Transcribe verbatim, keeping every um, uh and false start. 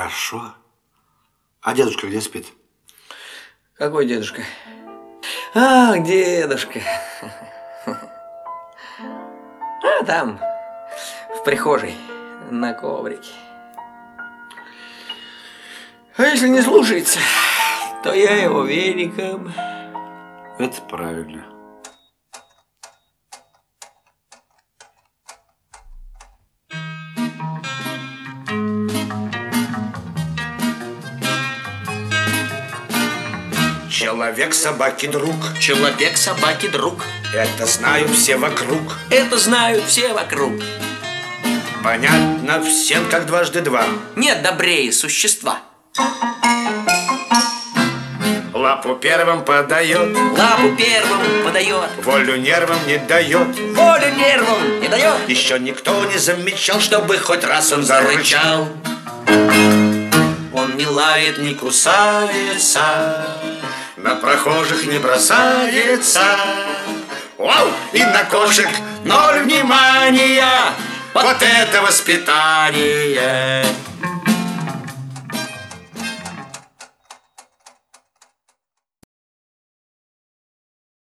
Хорошо. А дедушка где спит? Какой дедушка? Ах, дедушка. А там, в прихожей, на коврике. А если не слушается, то я его веником. Это правильно. Человек собаки друг. Человек собаки друг. Это знают все вокруг. Это знают все вокруг. Понятно всем, как дважды два. Нет добрее существа. Лапу первым подает. Лапу первым подает. Волю нервам не дает. Волю нервам не дает. Еще никто не замечал, чтобы хоть раз он зарычал. Он не лает, не кусается, на прохожих не бросается. Вау! И на кошек ноль внимания. Вот это воспитание!